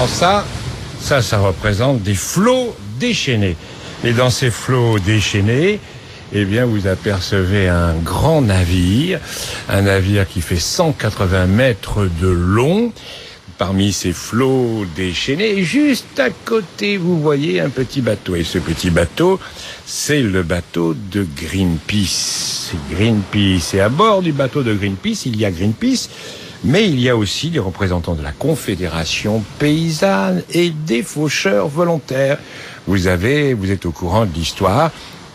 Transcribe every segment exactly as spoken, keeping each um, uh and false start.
Alors ça, ça, ça représente des flots déchaînés. Et dans ces flots déchaînés, eh bien, vous apercevez un grand navire, un navire qui fait cent quatre-vingts mètres de long. Parmi ces flots déchaînés, et juste à côté, vous voyez un petit bateau. Et ce petit bateau, c'est le bateau de Greenpeace. Greenpeace. Et à bord du bateau de Greenpeace, il y a Greenpeace, mais il y a aussi des représentants de la Confédération paysanne et des faucheurs volontaires. Vous avez, vous êtes au courant de l'histoire.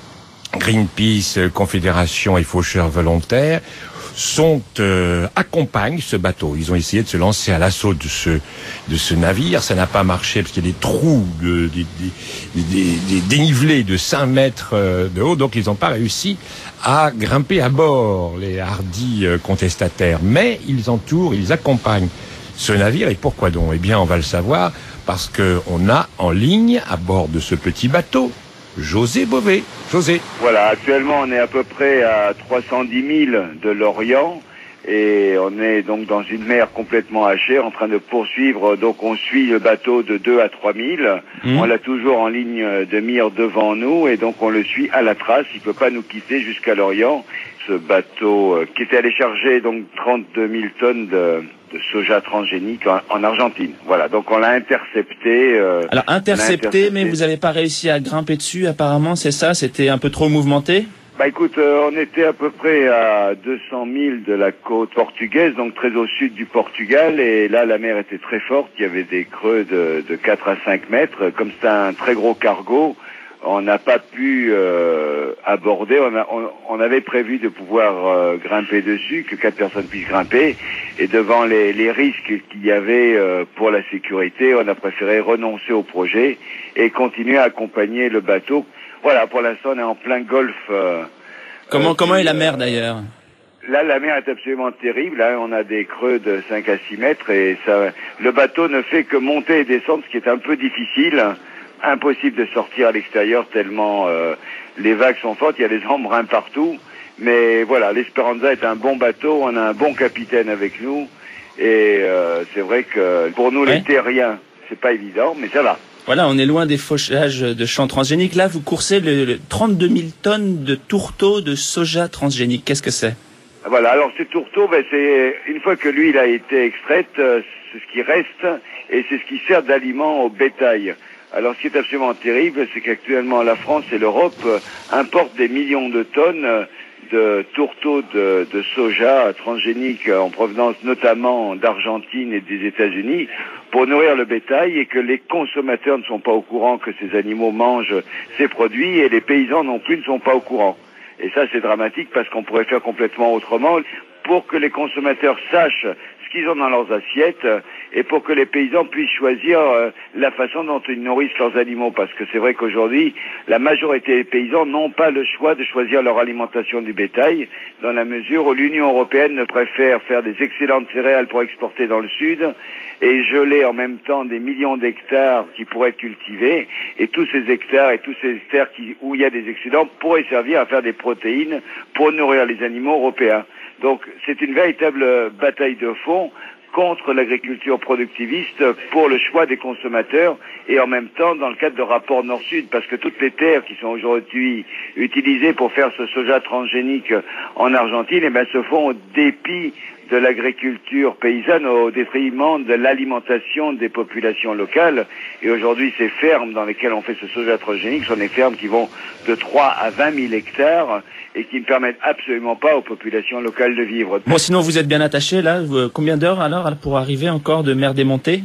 Greenpeace, Confédération et faucheurs volontaires sont euh, accompagnent ce bateau. Ils ont essayé de se lancer à l'assaut de ce de ce navire. Ça n'a pas marché parce qu'il y a des trous, de, des, des, des, des dénivelés de cinq mètres de haut. Donc ils n'ont pas réussi à grimper à bord, les hardis euh, contestataires. Mais ils entourent, ils accompagnent ce navire. Et pourquoi donc? Eh bien, on va le savoir parce que on a en ligne à bord de ce petit bateau José Bové. José. Voilà, actuellement on est à peu près à trois cent dix milles de l'Orient et on est donc dans une mer complètement hachée en train de poursuivre. Donc on suit le bateau de deux à trois milles. Mmh. On l'a toujours en ligne de mire devant nous et donc on le suit à la trace. Il peut pas nous quitter jusqu'à l'Orient. Ce bateau euh, qui était allé charger donc trente-deux mille tonnes de de soja transgénique en, en Argentine. Voilà, donc on l'a intercepté. Euh, Alors intercepté, intercepté, mais vous n'avez pas réussi à grimper dessus apparemment, c'est ça? C'était un peu trop mouvementé? Bah écoute, euh, on était à peu près à deux cents milles de la côte portugaise, donc très au sud du Portugal, et là la mer était très forte, il y avait des creux de, de quatre à cinq mètres. Comme c'est un très gros cargo, on n'a pas pu euh, aborder, on, a, on, on avait prévu de pouvoir euh, grimper dessus, que quatre personnes puissent grimper, et devant les, les risques qu'il y avait euh, pour la sécurité, on a préféré renoncer au projet et continuer à accompagner le bateau. Voilà, pour l'instant on est en plein golfe. Euh, comment, euh, comment est la mer d'ailleurs? Là, la mer est absolument terrible. Là, on a des creux de cinq à six mètres et ça, le bateau ne fait que monter et descendre, ce qui est un peu difficile. Impossible de sortir à l'extérieur tellement euh, les vagues sont fortes, il y a des embruns partout. Mais voilà, l'Esperanza est un bon bateau, on a un bon capitaine avec nous. Et euh, c'est vrai que pour nous, ouais. Les terriens, c'est pas évident, mais ça va. Voilà, on est loin des fauchages de champs transgéniques. Là, vous coursez le, le trente-deux mille tonnes de tourteaux de soja transgénique. Qu'est-ce que c'est? Voilà, alors ce tourteau, ben, c'est une fois que l'huile a été extraite, euh, c'est ce qui reste et c'est ce qui sert d'aliment au bétail. Alors ce qui est absolument terrible, c'est qu'actuellement la France et l'Europe euh, importent des millions de tonnes euh, de tourteaux de, de soja transgénique en provenance notamment d'Argentine et des États-Unis pour nourrir le bétail et que les consommateurs ne sont pas au courant que ces animaux mangent ces produits et les paysans non plus ne sont pas au courant. Et ça c'est dramatique parce qu'on pourrait faire complètement autrement pour que les consommateurs sachent ce qu'ils ont dans leurs assiettes et pour que les paysans puissent choisir euh, la façon dont ils nourrissent leurs animaux. Parce que c'est vrai qu'aujourd'hui, la majorité des paysans n'ont pas le choix de choisir leur alimentation du bétail, dans la mesure où l'Union européenne préfère faire des excellentes céréales pour exporter dans le sud et geler en même temps des millions d'hectares qui pourraient être cultivés. Et tous ces hectares et tous ces hectares qui, où il y a des excédents pourraient servir à faire des protéines pour nourrir les animaux européens. Donc c'est une véritable bataille de fond contre l'agriculture productiviste pour le choix des consommateurs et en même temps dans le cadre de rapport Nord-Sud parce que toutes les terres qui sont aujourd'hui utilisées pour faire ce soja transgénique en Argentine eh ben, se font au dépit de l'agriculture paysanne au détriment de l'alimentation des populations locales. Et aujourd'hui, ces fermes dans lesquelles on fait ce soja transgénique sont des fermes qui vont de trois à vingt mille hectares et qui ne permettent absolument pas aux populations locales de vivre. Bon, sinon vous êtes bien attaché là. Combien d'heures alors pour arriver encore de mer démontée?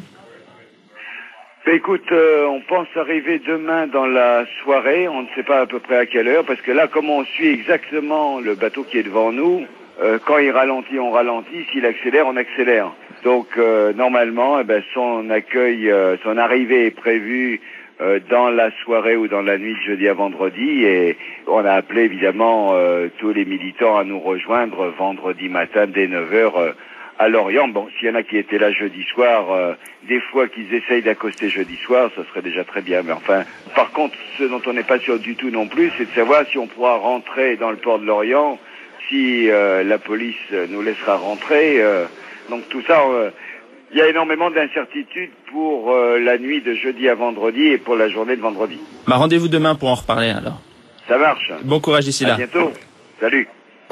Écoute, euh, on pense arriver demain dans la soirée. On ne sait pas à peu près à quelle heure parce que là, comme on suit exactement le bateau qui est devant nous, Euh, quand il ralentit, on ralentit. S'il accélère, on accélère. Donc euh, normalement, eh ben, son accueil, euh, son arrivée est prévue euh, dans la soirée ou dans la nuit de jeudi à vendredi. Et on a appelé évidemment euh, tous les militants à nous rejoindre vendredi matin dès neuf heures euh, à Lorient. Bon, s'il y en a qui étaient là jeudi soir, euh, des fois qu'ils essayent d'accoster jeudi soir, ça serait déjà très bien. Mais enfin, par contre, ce dont on n'est pas sûr du tout non plus, c'est de savoir si on pourra rentrer dans le port de Lorient. Si euh, la police nous laissera rentrer, euh, donc tout ça, euh, Il y a énormément d'incertitudes pour euh, la nuit de jeudi à vendredi et pour la journée de vendredi. Bah, rendez-vous demain pour en reparler alors. Ça marche. Bon courage d'ici là. À bientôt. Salut.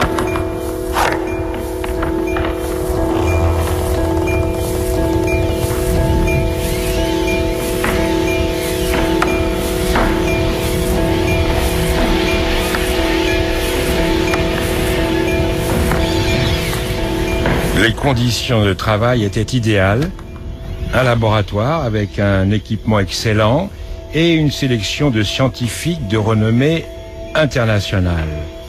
Les conditions de travail étaient idéales. Un laboratoire avec un équipement excellent et une sélection de scientifiques de renommée internationale.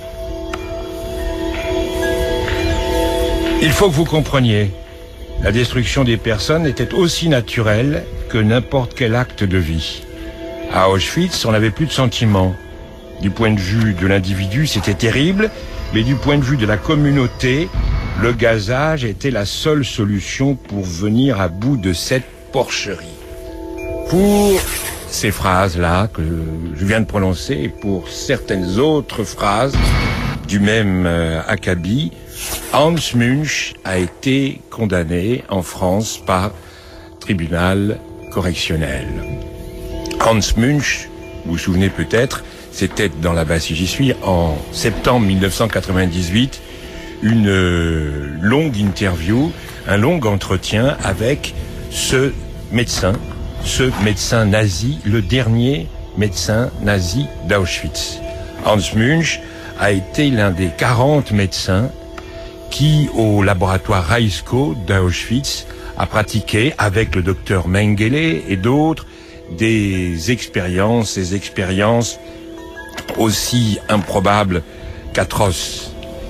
Il faut que vous compreniez, la destruction des personnes était aussi naturelle que n'importe quel acte de vie. À Auschwitz, on n'avait plus de sentiments. Du point de vue de l'individu, c'était terrible, mais du point de vue de la communauté, le gazage était la seule solution pour venir à bout de cette porcherie. Pour ces phrases-là que je viens de prononcer et pour certaines autres phrases du même euh, acabit, Hans Münch a été condamné en France par tribunal correctionnel. Hans Münch, vous vous souvenez peut-être, c'était dans la Basse J'y suis en septembre mille neuf cent quatre-vingt-dix-huit, une euh, longue interview, un long entretien avec ce médecin, ce médecin nazi, le dernier médecin nazi d'Auschwitz. Hans Münch a été l'un des quarante médecins qui, au laboratoire Raisko d'Auschwitz, a pratiqué avec le docteur Mengele et d'autres des expériences, des expériences aussi improbables qu'atroces.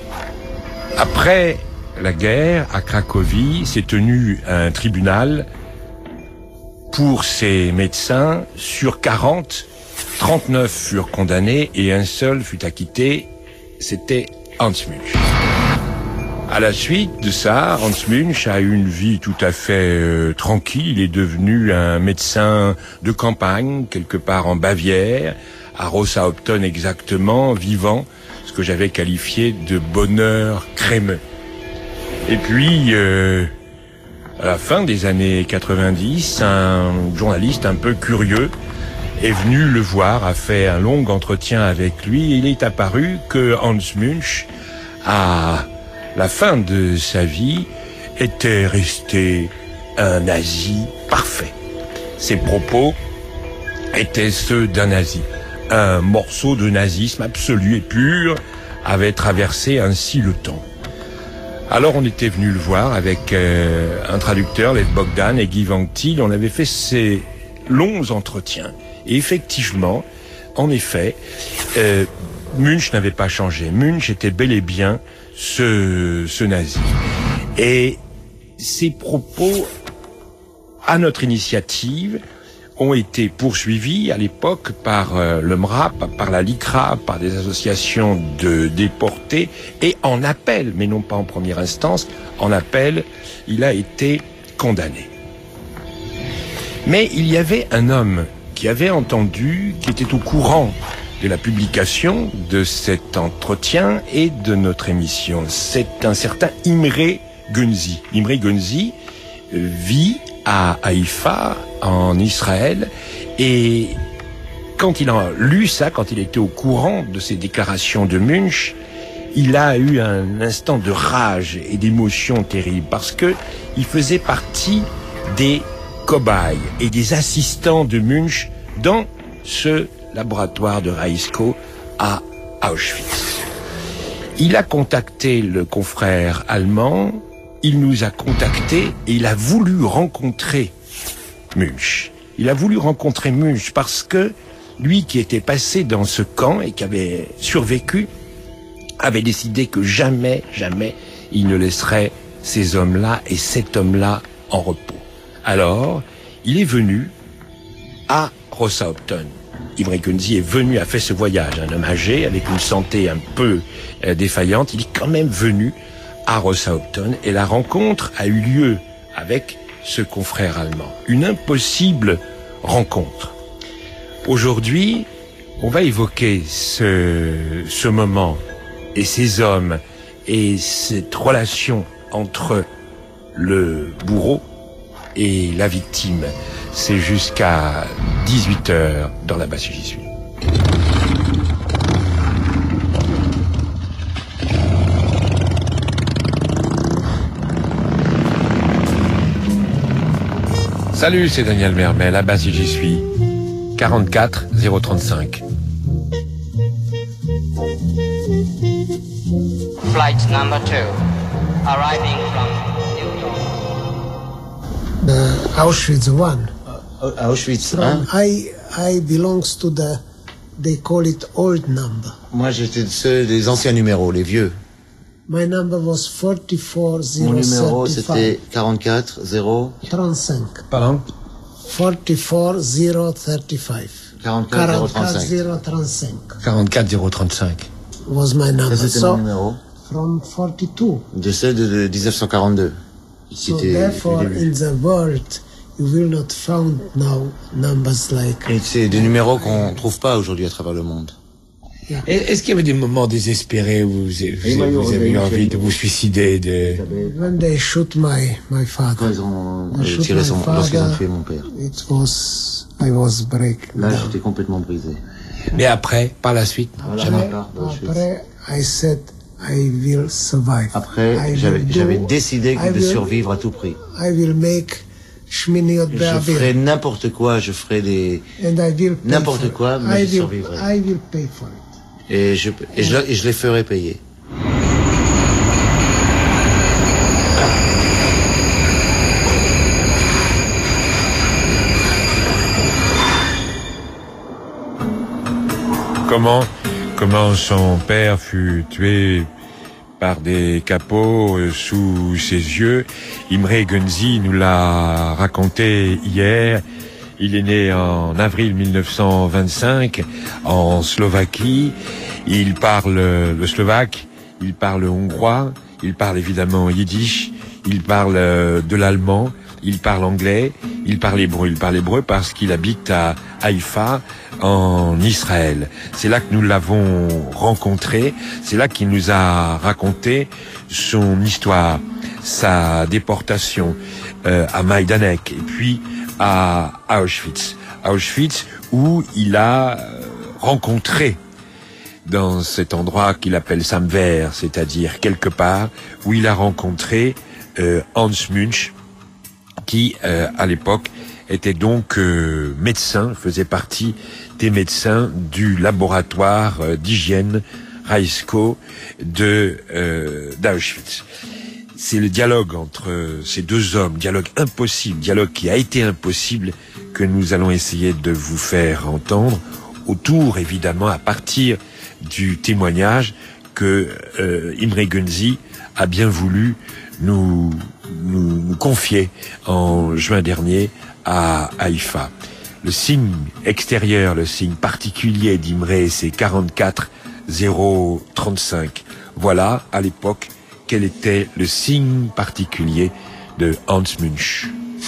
Après la guerre, à Cracovie, s'est tenu un tribunal pour ces médecins. Sur quarante, trente-neuf furent condamnés et un seul fut acquitté, c'était Hans Münch. À la suite de ça, Hans Münch a eu une vie tout à fait euh, tranquille. Il est devenu un médecin de campagne, quelque part en Bavière, à Rosshaupton exactement, vivant ce que j'avais qualifié de bonheur crémeux. Et puis, euh, à la fin des années quatre-vingt-dix, un journaliste un peu curieux est venu le voir, a fait un long entretien avec lui, et il est apparu que Hans Münch, à la fin de sa vie, était resté un nazi parfait. Ses propos étaient ceux d'un nazi. Un morceau de nazisme absolu et pur avait traversé ainsi le temps. Alors on était venu le voir avec euh, un traducteur, Lev Bogdan et Guy Vanctil. On avait fait ces longs entretiens. Et effectivement, en effet, euh, Münch n'avait pas changé. Münch était bel et bien ce, ce nazi. Et ses propos, à notre initiative, ont été poursuivis à l'époque par euh, le M R A P, par la LICRA, par des associations de déportés, et en appel, mais non pas en première instance, en appel, il a été condamné. Mais il y avait un homme qui avait entendu, qui était au courant de la publication de cet entretien et de notre émission. C'est un certain Imre Gunzi. Imre Gunzi vit à Haïfa, en Israël, et quand il a lu ça, quand il était au courant de ces déclarations de Münch, il a eu un instant de rage et d'émotion terrible, parce que il faisait partie des cobayes et des assistants de Münch dans ce laboratoire de Raisko à Auschwitz. Il a contacté le confrère allemand, il nous a contactés et il a voulu rencontrer Münch. Il a voulu rencontrer Münch parce que lui qui était passé dans ce camp et qui avait survécu, avait décidé que jamais, jamais, il ne laisserait ces hommes-là et cet homme-là en repos. Alors, il est venu à Rosshaupton. Imre Gunzi est venu, a fait ce voyage, un homme âgé, avec une santé un peu euh, défaillante. Il est quand même venu à Rosshaupton et la rencontre a eu lieu avec ce confrère allemand. Une impossible rencontre. Aujourd'hui, on va évoquer ce, ce moment et ces hommes et cette relation entre le bourreau et la victime. C'est jusqu'à dix-huit heures dans La Basse J'y suis. Salut, c'est Daniel Mermet, La Basse J'y suis. quarante-quatre zéro trente-cinq. Flight number two, arriving from New York. The Auschwitz one. Uh, Auschwitz From, one. I I belongs to the, they call it old number. Moi, j'étais de ceux des anciens numéros, les vieux. My number was forty-four Mon zero numéro, c'était thirty-five. quarante-quatre zéro trente-cinq. Pardon? forty-four zero thirty-five. quarante-quatre zéro quarante-quatre trente-cinq. zéro trente-cinq quarante-quatre zéro trente-cinq. was my number. Ça, c'était So, mon numéro. from forty-two. De ceux de, de dix-neuf cent quarante-deux. So C'était therefore, le début. in the world, you will not find now numbers like. Et c'est des numéros qu'on trouve pas aujourd'hui à travers le monde. Est-ce qu'il y avait des moments désespérés où vous, vous, vous, vous avez eu envie de vous suicider de... When they shoot my my Quand father, ils ont they euh, shoot tiré my son, lorsqu'ils ont father, tué mon père. it was I was break Là, down. j'étais complètement brisé. Mais après, par la suite, non, Voilà, jamais. encore d'Auschwitz. Après, I said I will survive. Après, I j'avais, will do- j'avais décidé I de will- survivre à tout prix. I will make Shminiot Je ferai Be'avir, n'importe quoi, je ferai des... and I will pay n'importe for quoi, it. mais I je will, survivrai. I will pay for it. Et je, et je, et je les ferai payer. Comment, comment son père fut tué par des capots euh, sous ses yeux. Imre Gunzi nous l'a raconté hier. Il est né en avril mille neuf cent vingt-cinq en Slovaquie. Il parle le slovaque, il parle hongrois, il parle évidemment yiddish, il parle de l'allemand, il parle anglais, il parle hébreu. Il parle hébreu parce qu'il habite à Haïfa, en Israël. C'est là que nous l'avons rencontré, c'est là qu'il nous a raconté son histoire, sa déportation euh, à Majdanek et puis à Auschwitz. Auschwitz où il a rencontré dans cet endroit qu'il appelle Samver, c'est-à-dire quelque part où il a rencontré euh, Hans Munch, qui euh, à l'époque était donc euh, médecin, faisait partie des médecins du laboratoire euh, d'hygiène Raisko de euh, d'Auschwitz. C'est le dialogue entre ces deux hommes, dialogue impossible, dialogue qui a été impossible, que nous allons essayer de vous faire entendre, autour évidemment à partir du témoignage que euh, Imre Gunzi a bien voulu nous, nous, nous confier en juin dernier à Haïfa. Le signe extérieur, le signe particulier d'Imre, c'est quarante-quatre zéro trente-cinq. Voilà, à l'époque, quel était le signe particulier de Hans Munch.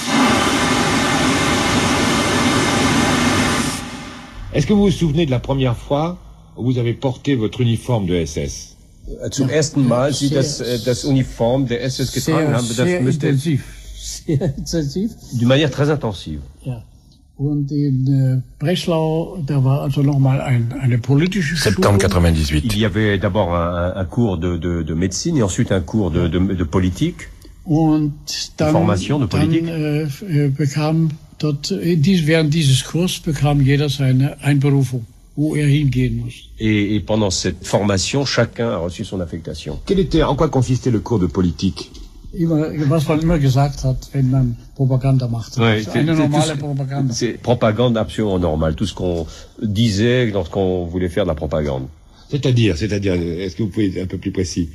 Est-ce que vous vous souvenez de la première fois où vous avez porté votre uniforme de S S? Zum ersten Mal Sie das, äh, das Uniform der S S getragen haben, das müsste intensiv. Sehr intensiv. d'une manière très intensive. Ja. Und in äh, Breslau, da war also nochmal ein, eine politische Septembre Schulung. quatre-vingt-dix-huit. Il y avait d'abord un, un cours de, de, de médecine et ensuite un cours de, de, de politique. Und dann, Formation de politique. dann äh, bekam dort, in dies, während dieses Kurs bekam jeder seine Einberufung, wo er hingehen muss. Et, et pendant cette formation, chacun a reçu son affectation. Quel était, en quoi consistait le cours de politique? Immer, was man immer gesagt hat, wenn man Propaganda macht. Ouais, Also c'est- eine c'est normale tout ce- Propaganda. C'est propagande absolument normale, tout ce qu'on disait lorsqu'on voulait faire de la propagande. C'est-à-dire, c'est-à-dire, est-ce que vous pouvez être un peu plus précis?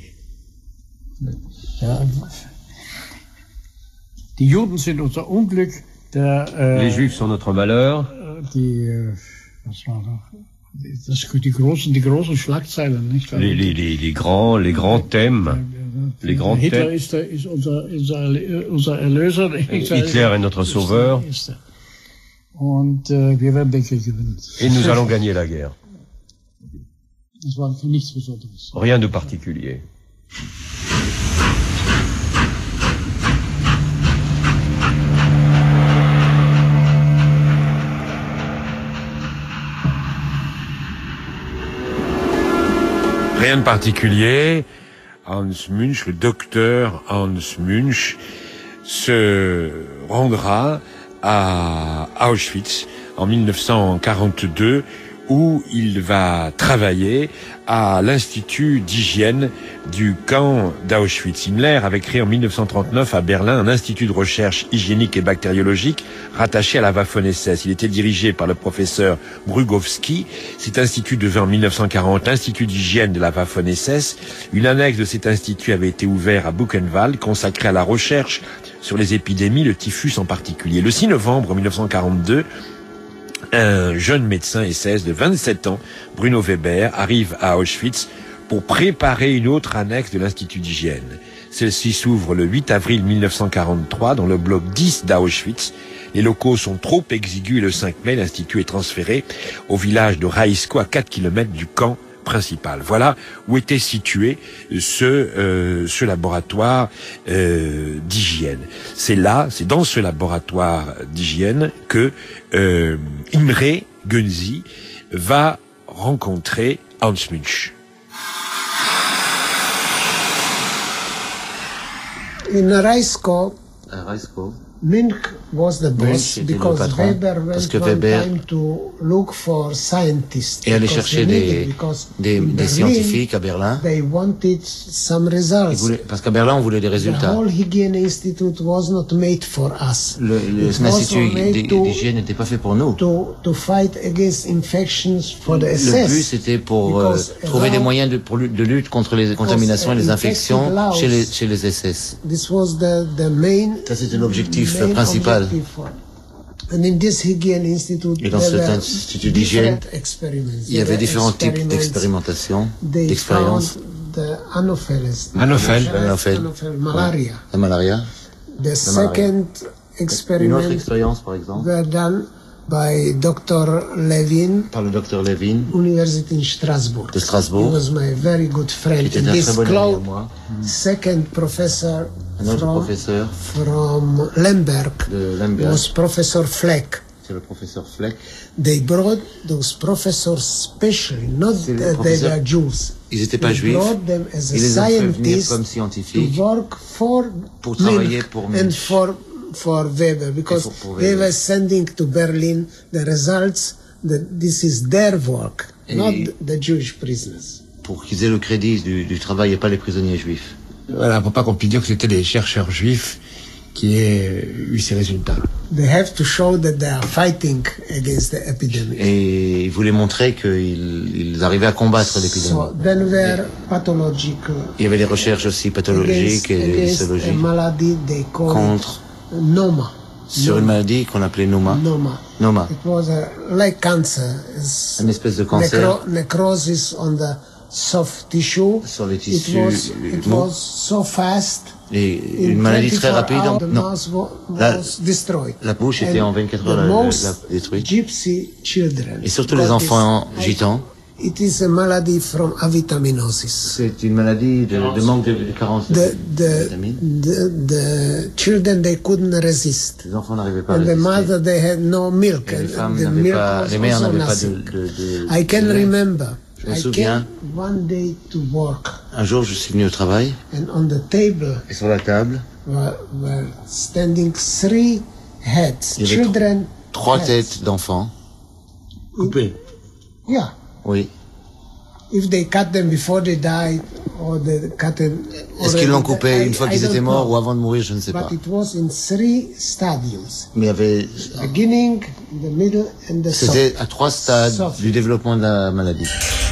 Ja. Die Juden sind unser Unglück. Der, äh, Les Juifs sont notre malheur. die, äh, was war da? Das, die großen, die großen Schlagzeilen, nicht? Les, les, les, les grands, les grands thèmes. les grands Hitler thèmes. ist, der, ist unser, unser, unser Erlöser. Hitler est notre sauveur. Ist er. Und äh, wir werden den Krieg gewinnen. Et nous allons gagner la guerre. Das war für nichts Besonderes. Rien de particulier. Rien de particulier. Hans Münch, le docteur Hans Münch, se rendra à Auschwitz en mille neuf cent quarante-deux, où il va travailler à l'Institut d'hygiène du camp d'Auschwitz. Himmler avait créé en mille neuf cent trente-neuf à Berlin un institut de recherche hygiénique et bactériologique rattaché à la Waffen-S S. Il était dirigé par le professeur Brugowski. Cet institut devint en mille neuf cent quarante l'Institut d'hygiène de la Waffen-S S. Une annexe de cet institut avait été ouverte à Buchenwald, consacrée à la recherche sur les épidémies, le typhus en particulier. Le six novembre mille neuf cent quarante-deux, un jeune médecin S S de vingt-sept ans, Bruno Weber, arrive à Auschwitz pour préparer une autre annexe de l'Institut d'hygiène. Celle-ci s'ouvre le huit avril mille neuf cent quarante-trois dans le bloc dix d'Auschwitz. Les locaux sont trop exigus et le cinq mai, l'Institut est transféré au village de Raisko, à quatre kilomètres du camp principal. Voilà où était situé ce euh, ce laboratoire euh, d'hygiène. C'est là, c'est dans ce laboratoire d'hygiène que euh, Imre Gönczi va rencontrer Hans Münch. In Raisko, À Raisko, Münch was the Münch boss était le because patron, Weber parce went que one Weber time to look for scientists. et aller because chercher they needed, des, because des, in des Berlin, scientifiques à Berlin. They wanted some Ils results. voulaient- parce qu'à Berlin, on voulait des The résultats. whole hygiene institute was not made for us. Le, le, It was l'Institut made d'hy- to- d'hygiène n'était pas fait pour nous. To, to fight against infections for the S Le S. but, c'était pour euh, Because trouver des around- moyens de, pour lu- de lutte contre les contaminations et les uh, infections infected chez les, Laos. chez les S S. This was the, the main, Ça, c'était l'objectif main principal. objective for- And in this hygiene institute, Et dans there cet were institut d'hygiène, different experiments. Il y avait There were différents types experiments. d'expérimentations, They d'expériences. found the Anopheles. Anophel. Anophel. Anophel, malaria. La malaria. The second Une autre experiment expérience, par exemple, were done by Doctor Levin, par le docteur Levin University in Strasbourg. de He Strasbourg, was my very good qui friend. était And un this très bon ami à close moi. second professor Un autre from, professeur from Lemberg de Lemberg, was Professor Fleck. c'est le professeur Fleck. They brought those professors specially, not C'est les that they professeurs- were Jews. Ils n'étaient pas They juifs. brought them as a Ils les ont fait venir scientist comme to scientifiques work for pour travailler Münch pour and Münch. for for Weber, because pour- pour they Weber. were sending to Berlin the results that this is their work, Et- not the Jewish prisoners. pour qu'ils aient le crédit du, du travail et pas les prisonniers juifs. Voilà, pour pas qu'on puisse dire que c'était des chercheurs juifs qui aient eu ces résultats. They have to show that they are fighting against the epidemic. Et ils voulaient montrer qu'ils ils arrivaient à combattre l'épidémie. So then were pathological Il y avait des recherches aussi pathologiques against, et against a histologiques malady they call contre, Noma. sur une maladie qu'on appelait Noma. Noma. Noma, It was a, like cancer. It's une espèce de cancer necro- necrosis on the soft tissue. sur les It tissus was, it mous. was so fast. Et In une maladie très twenty-four rapide. hours, the Non, mouth wa- La- was destroyed. la bouche était And en vingt-quatre the heures la- la- most la- détruite. Gypsy children. Et surtout les got enfants this- gitans. It is a malady from avitaminosis. C'est une maladie de, de manque de, de carence de, The, de the, vitamines. the, the children, they couldn't resist. Les enfants n'arrivaient pas à And the résister. mother, they had no milk. Et les And femmes the n'avaient milk pas, was les mères also n'avaient pas de, nothing. de, de- I can de lait. remember. Je me I souviens. came one day to work, Un jour, je suis venu au travail and on the table et sur la table, were, were standing three heads, Il y avait children. trois heads. têtes d'enfants coupées. Yeah. Oui. If they cut them before they died, or they cut them. Est-ce qu'ils l'ont coupé I- une fois I qu'ils don't étaient morts know. ou avant de mourir, je ne sais pas. But it was in three stadiums: Mais il y avait, beginning, the middle, and the c'était soft. à trois stades Soft. du développement de la maladie.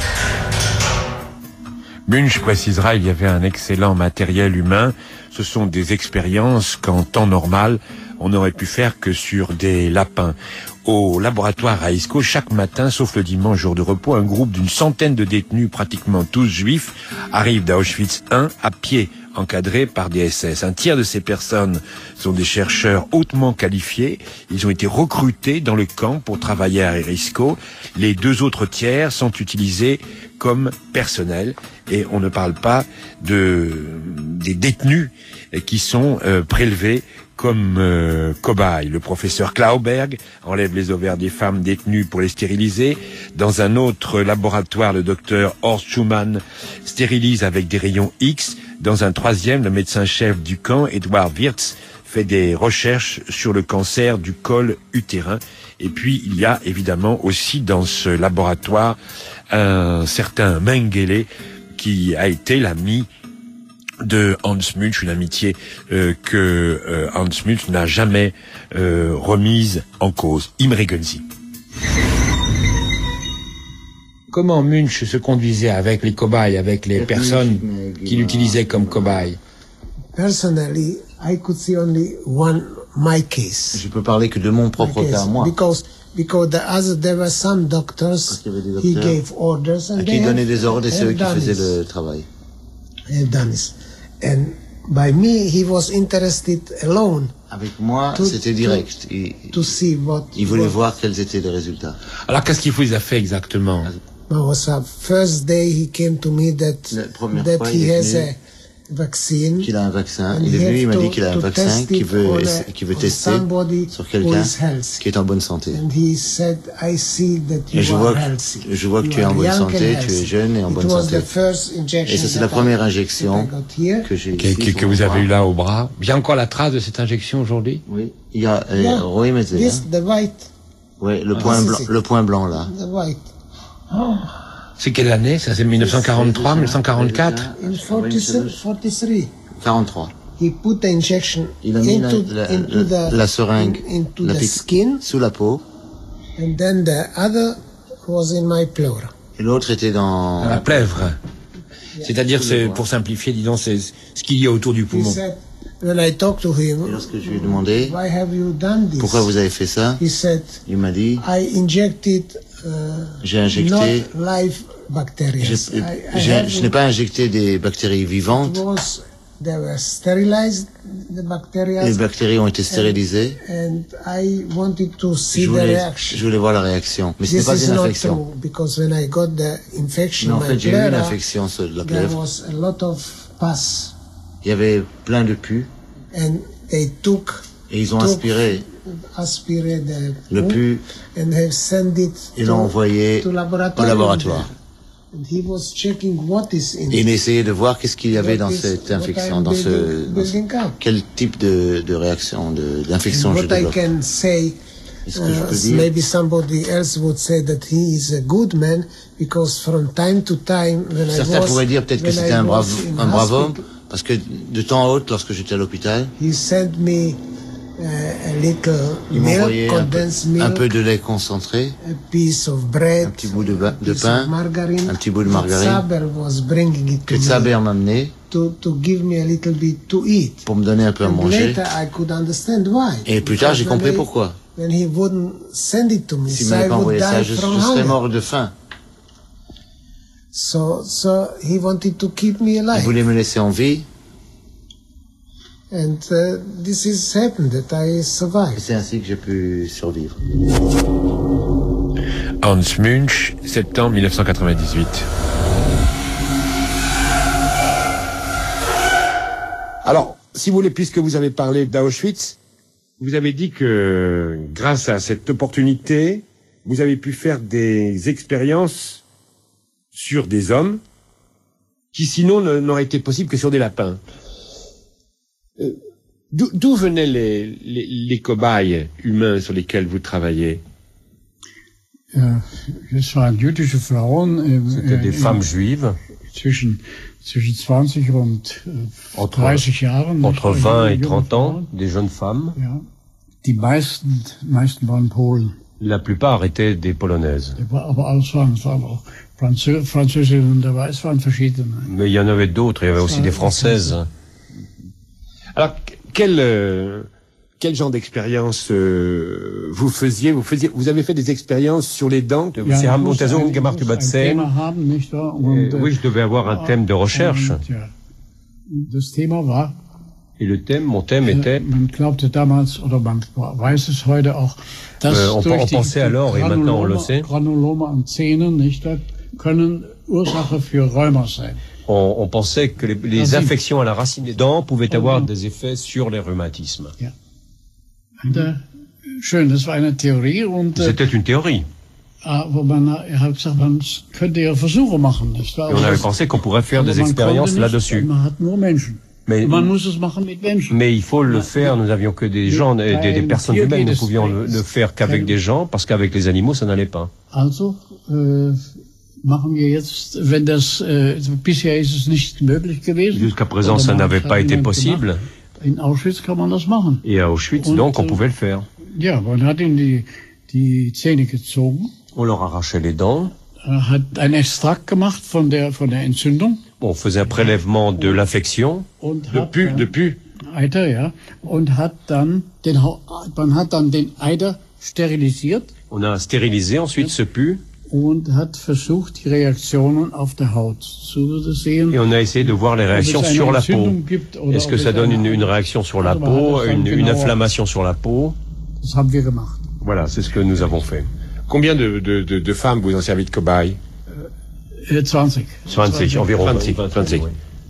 Münch précisera, il y avait un excellent matériel humain. Ce sont des expériences qu'en temps normal, on n'aurait pu faire que sur des lapins. Au laboratoire à Isco, chaque matin, sauf le dimanche, jour de repos, un groupe d'une centaine de détenus, pratiquement tous juifs, arrive d'Auschwitz un à pied, encadrés par des S S. Un tiers de ces personnes sont des chercheurs hautement qualifiés. Ils ont été recrutés dans le camp pour travailler à Erisco. Les deux autres tiers sont utilisés comme personnel et on ne parle pas de des détenus qui sont euh, prélevés comme euh, cobaye. Le professeur Klauberg enlève les ovaires des femmes détenues pour les stériliser. Dans un autre laboratoire, le docteur Horst Schumann stérilise avec des rayons X. Dans un troisième, le médecin-chef du camp, Edward Wirtz, fait des recherches sur le cancer du col utérin. Et puis, il y a évidemment aussi dans ce laboratoire un certain Mengele qui a été l'ami de Hans Münch, une amitié euh, que euh, Hans Münch n'a jamais euh, remise en cause. Imre Gönczi. Comment Münch se conduisait avec les cobayes, avec les personnes qu'il utilisait comme cobayes? Personally, I could see only one my case. Je peux parler que de mon propre cas, moi. Because because the other there were some doctors, he gave orders and qui donnaient des ordres et c'est eux qui faisaient le travail. They have done it. And by me, he was interested alone. Avec moi, c'était direct. Il, to see what il voulait what, voir quels étaient les résultats. Alors, qu'est-ce qu'il vous a fait exactement? It was a first day he came to me that that he has a vaccine. Qu'il a un vaccin. Il est venu, il m'a dit qu'il a un vaccin qu'il veut, qu'il veut tester sur quelqu'un qui est en bonne santé. And he said, I see that you et je vois, are que, je vois que tu es en bonne santé, tu es jeune et en bonne santé. Et ça, c'est la première injection que j'ai que, que, que vous avez eu là au bras. Il y a encore la trace de cette injection aujourd'hui? Oui. Il y a, euh, yeah. Oui, mais c'est, This, the white. Oui, le point blanc, le point blanc là. The white. Oh. C'est quelle année? Ça, c'est mille neuf cent quarante-trois, mille neuf cent quarante-quatre? In forty-three. quarante-trois. He put the injection Il a mis into, la, la, into the, la seringue in, into la the skin. Sous la peau. And then the other was in my pleura. Et l'autre était dans... dans la plèvre. C'est-à-dire, c'est, pour simplifier, disons, c'est ce qu'il y a autour du poumon. He said, when I talked to him, et lorsque je lui ai demandé, why have you done this? Pourquoi vous avez fait ça? He said, il m'a dit, I injected, uh, j'ai injecté, not live bacteria. J'ai, j'ai, je n'ai pas injecté des bactéries vivantes. Was, they were sterilized, the bacteria. Les bactéries ont été stérilisées. And, and I wanted to see je, voulais, the reaction. je voulais voir la réaction. Mais ce n'est pas une infection. True, because when I got the infection, Mais en fait, j'ai eu une pleura, infection sur la there plèvre. was a lot of pus. Il y avait plein de pus. And they took, et ils ont aspiré aspiré the le pus and have sent it et l'ont envoyé au laboratoire. And he was checking what is in et il essayait de voir qu'est-ce qu'il y avait dans cette infection, dans ce, dans ce quel type de, de réaction, de, d'infection je développe. What I can say, uh, maybe somebody else would say that he is a good man because from time to time when Certains I was, pourraient dire peut-être que c'était un brave, un brave homme parce que de temps à autre, lorsque j'étais à l'hôpital, he sent me Uh, a little il milk, m'envoyait un peu, milk, un peu de lait concentré, a piece of bread, un petit bout de, de pain, margarine, un petit bout de margarine, was bringing it to que Saber m'amenait to, to give me a little bit to eat. Pour me donner un peu à manger. Later I could understand why. Et plus tard, j'ai compris pourquoi. When he wouldn't send it to me, S'il so ne m'avait I pas would envoyé ça, die je, from je serais hunger. mort de faim. So, so he wanted to keep me alive. Il voulait me laisser en vie. And uh, this is happened that I survived. Et c'est ainsi que j'ai pu survivre. Hans Münch, septembre mille neuf cent quatre-vingt-dix-huit. Alors, si vous voulez, puisque vous avez parlé d'Auschwitz, vous avez dit que grâce à cette opportunité, vous avez pu faire des expériences sur des hommes qui sinon n'auraient été possibles que sur des lapins. Euh, d'où, d'où venaient les, les, les cobayes humains sur lesquels vous travaillez? C'était des femmes juives. Entre, entre vingt et trente ans, des jeunes femmes. La plupart étaient des Polonaises. Mais il y en avait d'autres, il y avait aussi des Françaises. Alors, quel, euh, quel genre d'expérience euh, vous faisiez vous faisiez, vous avez fait des expériences sur les dents? Sie haben Untersuchungen gemacht über Zähne. Oui, je devais avoir un thème de recherche. Et le thème, mon thème était... Euh, on, on pensait alors, et maintenant on le sait, On, on pensait que les, les infections à la racine des dents pouvaient avoir des effets sur les rhumatismes. Schön, das war eine Theorie und... C'était une théorie. Aber man hat gesagt, man könnte ja Versuche machen. Et on avait pensé qu'on pourrait faire des expériences là-dessus. Man hat nur Menschen. Mais, man muss es machen mit Menschen. mais il faut le faire, nous avions que des gens, des, des personnes humaines, nous pouvions le, le faire qu'avec des gens, parce qu'avec les animaux, ça n'allait pas. Also, äh, machen wir jetzt, wenn das, äh, bisher ist es nicht möglich gewesen. Jusqu'à présent, ça n'avait pas été possible. In Auschwitz kann man das machen. Et à Auschwitz, und, donc, on pouvait le faire. Ja, man hat ihnen die, die Zähne gezogen. On leur arrachait les dents. Er hat ein Extrakt gemacht von der, von der Entzündung. On faisait un prélèvement de l'infection. De pu, de pu. Eiter, ja. Und hat dann den, man hat dann den Eiter sterilisiert. On a stérilisé ensuite ce pu. Und hat versucht, die Reaktionen auf der Haut zu sehen. Et on a essayé de voir les réactions sur la peau. Est-ce que ça donne une, une réaction sur la peau, une, une inflammation sur la peau? Das haben wir gemacht. Voilà, c'est ce que nous avons fait. Combien de, de, de, de femmes vous ont servi de cobayes? euh, vingt. vingt, environ vingt. vingt.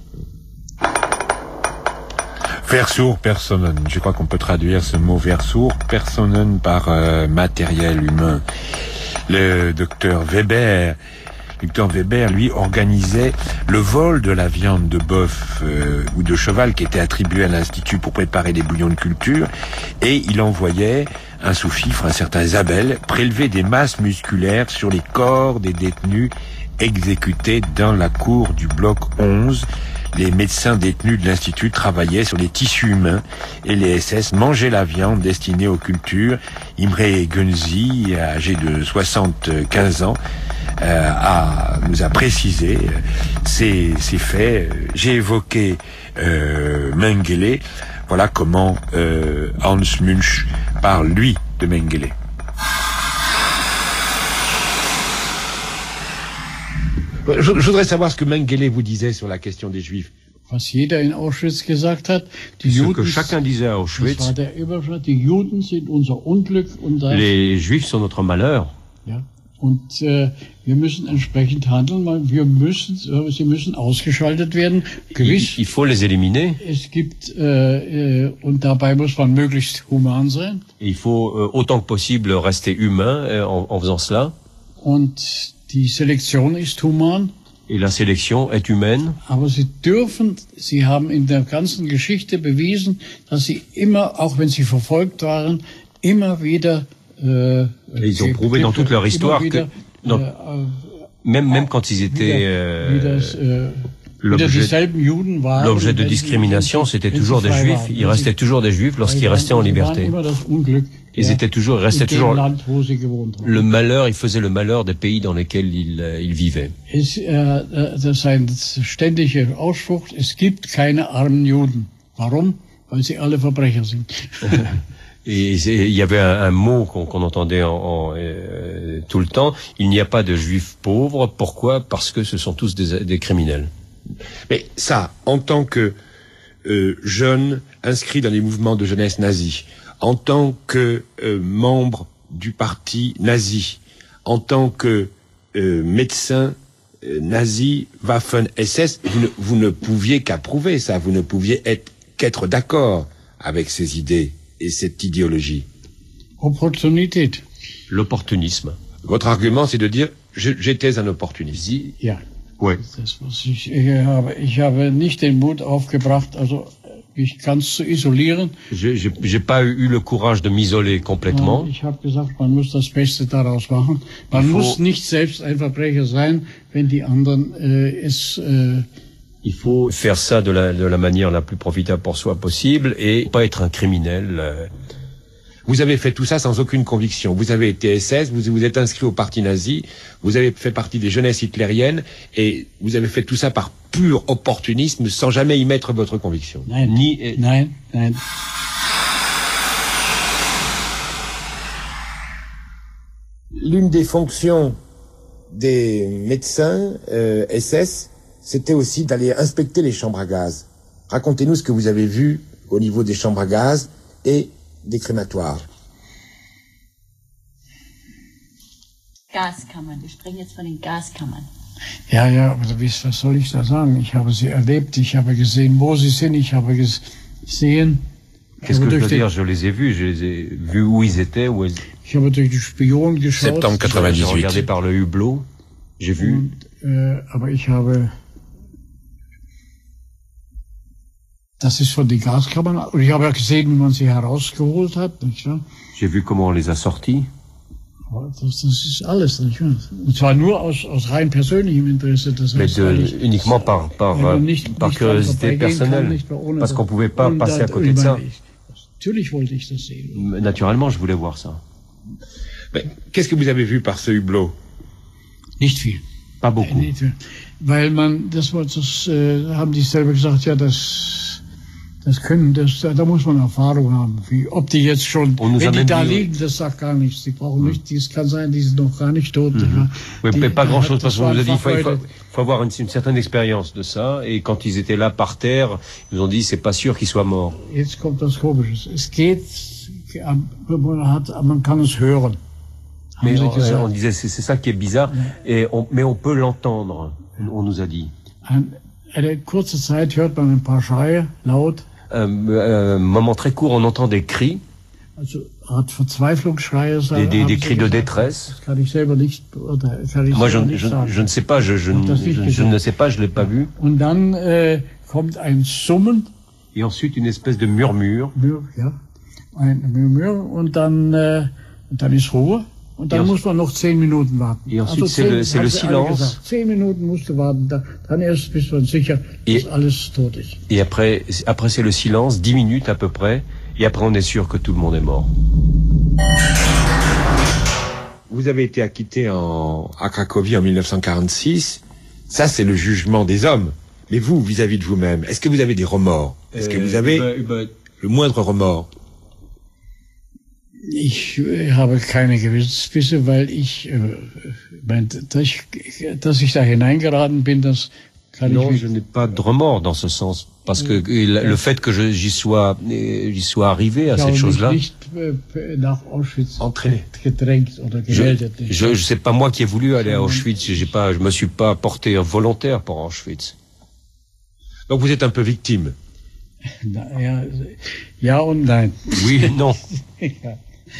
Versuch Personen. Je crois qu'on peut traduire ce mot Versuch Personen par euh, matériel humain. Le docteur Weber, docteur Weber, lui, organisait le vol de la viande de bœuf euh, ou de cheval qui était attribué à l'Institut pour préparer des bouillons de culture, et il envoyait un sous-fifre, un certain Zabel, prélever des masses musculaires sur les corps des détenus exécutés dans la cour du bloc onze. Les médecins détenus de l'Institut travaillaient sur les tissus humains et les S S mangeaient la viande destinée aux cultures. Imre Gunzi, âgé de soixante-quinze ans, euh, a, nous a précisé euh, ces, ces faits. J'ai évoqué euh, Mengele. Voilà comment euh, Hans Munch parle, lui, de Mengele. Je, je voudrais savoir ce que Mengele vous disait sur la question des Juifs. Was jeder in Auschwitz gesagt hat, die ce Juden, que chacun disait à Auschwitz, das war der Überschrift, die Juden sind unser Unglück und das, les Juifs sont notre malheur. Ja, und äh, wir müssen entsprechend handeln, wir müssen, äh, sie müssen ausgeschaltet werden. Gewiss, il, il faut les éliminer. Es gibt äh, äh, und dabei muss man möglichst human sein. Il faut euh, autant que possible rester humain euh, en, en faisant cela. Und die Selektion ist human. Et la sélection est humaine. Aber sie dürfen, sie haben in der ganzen Geschichte bewiesen, dass sie immer, auch wenn sie verfolgt waren, immer wieder äh, ils ont prouvé dans toute leur histoire wieder, que non, äh, même même quand ils étaient euh, äh, l'objet de discrimination, c'était toujours des Juifs. Il restait toujours des Juifs lorsqu'ils restaient en liberté. Ils étaient toujours, restaient toujours le malheur. Ils faisaient le malheur des pays dans lesquels ils, ils vivaient. Sein ständiger Ausspruch: Es gibt keine armen Juden. Warum? Weil sie alle Verbrecher sind. Et il y avait un, un mot qu'on qu'on entendait en, en, euh, tout le temps. Il n'y a pas de Juifs pauvres. Pourquoi? Parce que ce sont tous des, des criminels. Mais ça, en tant que euh, jeune inscrit dans les mouvements de jeunesse nazis, en tant que euh, membre du parti nazi, en tant que euh, médecin euh, nazi, Waffen-S S, vous ne, vous ne pouviez qu'approuver ça, vous ne pouviez être qu'être d'accord avec ces idées et cette idéologie. Opportunité. L'opportunisme. Votre argument, c'est de dire, j'étais un opportuniste. Ja. Oui. Das, was ich, ich, habe, ich habe nicht den Mut aufgebracht, also mich ganz zu isolieren. Je j'ai pas eu le courage de m'isoler complètement. Ich habe gesagt, man muss das Beste daraus machen. Man faut, muss nicht selbst ein Verbrecher sein, wenn die anderen äh, es. Äh, Il faut faire ça de la de la manière la plus profitable pour soi possible et pas être un criminel. Euh. Vous avez fait tout ça sans aucune conviction. Vous avez été S S, vous vous êtes inscrit au parti nazi, vous avez fait partie des jeunesses hitlériennes et vous avez fait tout ça par pur opportunisme sans jamais y mettre votre conviction. Nein, Ni, euh... nein, nein. L'une des fonctions des médecins euh, S S, c'était aussi d'aller inspecter les chambres à gaz. Racontez-nous ce que vous avez vu au niveau des chambres à gaz et des crématoires. Gaskammern, wir sprechen jetzt von den Gaskammern. Ja, ja, was soll ich da sagen? Ich habe sie erlebt, ich habe gesehen, wo sie sind, ich habe gesehen, Qu'est-ce que je veux dire? Je les ai vus, je les ai vus où ils étaient, où ils... Septembre quatre-vingt-dix-huit. J'ai regardé par le hublot, j'ai vu. Und, äh, aber ich habe, das ist von den Gaskammern, und ich habe ja gesehen, wie man sie herausgeholt hat, nicht wahr? J'ai vu comment on les a sortis. Das, das ist alles, nicht wahr? Und zwar nur aus, aus rein persönlichem Interesse. Das Mais heißt, de, weil ich, uniquement par, par, weil nicht, par nicht curiosité personnelle. Kann, parce qu'on pouvait pas passer à côté de ça. Natürlich wollte ich das sehen. Naturellement, je voulais voir ça. Mais qu'est-ce que vous avez vu par ce hublot? Nicht viel. Pas beaucoup. Nicht viel. Weil man, das, das äh, haben die selber gesagt, ja, das, das können, das, da muss man Erfahrung haben. Wie, ob die jetzt schon, wenn die da liegen, das sagt gar nichts. Die brauchen nicht, es kann sein, die sind noch gar nicht tot. Mm-hmm. Oui, mais pas grand chose, parce qu'on nous a dit, il faut, il faut, faut avoir une, une certaine expérience de ça, et quand ils étaient là par terre, ils nous ont dit, c'est pas sûr qu'ils soient morts. Jetzt kommt das Komische. Es geht, man hat, man kann es hören. Mais on, on disait, c'est, c'est ça qui est bizarre, et on, mais on peut l'entendre, on nous a dit. Eine kurze Zeit hört man ein paar Schreie, laut. Un euh, moment très court, on entend des cris, also, hat Verzweiflungsschreie, des, des, des cris de détresse. Das kann ich selber nicht, oder kann ich Moi, je, nicht je, sagen. je ne sais pas, je, je, je, je ne sais pas, je l'ai pas vu. Und dann äh, kommt ein Summen. Et ensuite une espèce de murmure. Mur, ja, ein Murmure, und dann, äh, und dann ist Ruhe. Und dann muss man noch zehn Minuten warten. Et ensuite, also c'est le, c'est le silence. Zehn Minuten musst du warten, dann erst bist du sicher, dass alles tot ist. Et après, après c'est le silence, dix minutes à peu près, et après on est sûr que tout le monde est mort. Vous avez été acquitté en, à Cracovie en mille neuf cent quarante-six. Ça, c'est le jugement des hommes. Mais vous, vis-à-vis de vous-même, est-ce que vous avez des remords? Est-ce que vous avez über, über le moindre remords? Ich habe keine Gewissensbisse, weil ich, äh, mein, dass ich, dass ich da hineingeraten bin, das kann non, ich... je n'ai pas de remords dans ce sens, parce que le, le fait que je, j'y sois, j'y sois arrivé à cette chose-là. Nicht nach Auschwitz entraîné, gedrängt oder gemeldet. Je, je sais pas moi qui ai voulu aller à Auschwitz, j'ai pas, je me suis pas porté volontaire pour Auschwitz. Donc vous êtes un peu victime. Ja, ja und nein. Oui, non. ja.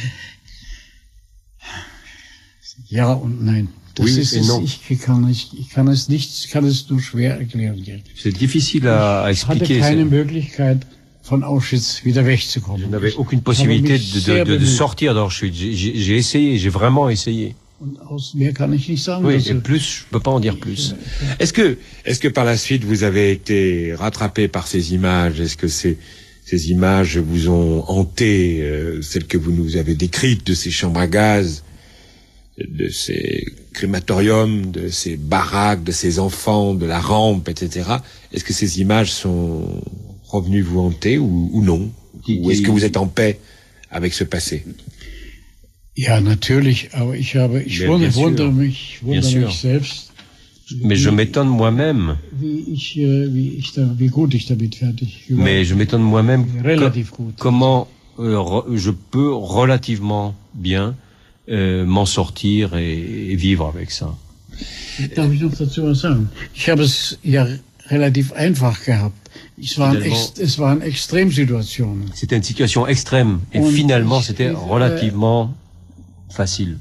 Ja und nein. Das oui, ist es, non. Ich kann nicht, ich kann es nicht, ich kann es nur schwer erklären. C'est difficile à, à expliquer. Ich hatte keine Möglichkeit, von Auschwitz wieder wegzukommen. Je n'avais aucune possibilité de, de, de, de sortir d'Auschwitz. J'ai, j'ai essayé, j'ai vraiment essayé. Und aus mehr kann ich nicht sagen. Oui, et plus, je peux pas en dire plus. Est-ce que, est-ce que par la suite vous avez été rattrapé par ces images? Est-ce que ces, ces images vous ont hanté, euh, celles que vous nous avez décrites de ces chambres à gaz, de ces crématoriums, de ces baraques, de ces enfants, de la rampe, et cetera. Est-ce que ces images sont revenues vous hanter ou, ou non? Ou est-ce que vous êtes en paix avec ce passé? Ja, natürlich, aber ich habe, ich wundere, wundere mich, wundere mich selbst. Mais je m'étonne moi-même. Wie ich, wie ich da, wie gut ich damit fertig war. Mais je m'étonne moi-même Relativ gut. Comment euh, je peux relativement bien euh, m'en sortir et, et vivre avec ça. Darf ich noch dazu was sagen? Ich habe es ja relativ einfach gehabt. Es waren, ex, es waren Extremsituationen. C'était une situation extrême et Und finalement c'était ich, relativement äh, facile.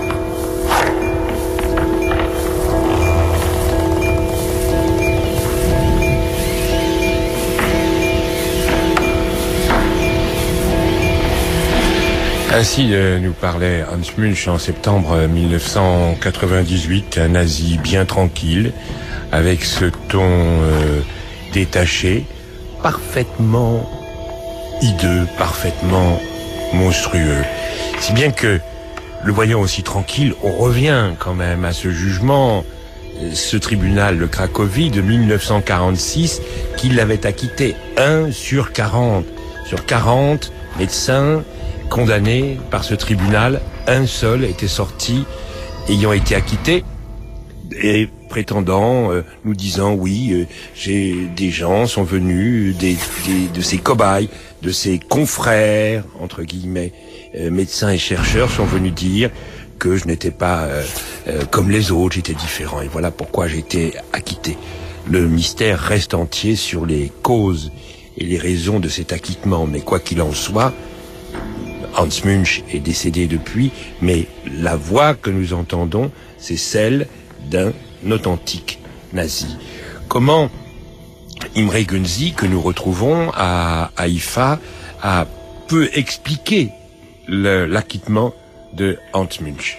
Ainsi euh, nous parlait Hans Münch en septembre mille neuf cent quatre-vingt-dix-huit, un nazi bien tranquille, avec ce ton euh, détaché, parfaitement hideux, parfaitement monstrueux. Si bien que, le voyant aussi tranquille, on revient quand même à ce jugement, ce tribunal de Cracovie de mille neuf cent quarante-six, qui l'avait acquitté un sur quarante. Sur quarante médecins condamnés par ce tribunal, un seul était sorti ayant été acquitté et prétendant, euh, nous disant oui, euh, j'ai des gens sont venus, des, des de ces cobayes, de ces confrères entre guillemets, euh, médecins et chercheurs sont venus dire que je n'étais pas euh, euh, comme les autres, j'étais différent et voilà pourquoi j'ai été acquitté. Le mystère reste entier sur les causes et les raisons de cet acquittement. Mais quoi qu'il en soit, Hans Münch est décédé depuis, mais la voix que nous entendons, c'est celle d'un authentique nazi. Comment Imre Gönczi, que nous retrouvons à Haïfa, a peu expliqué le, l'acquittement de Hans Münch.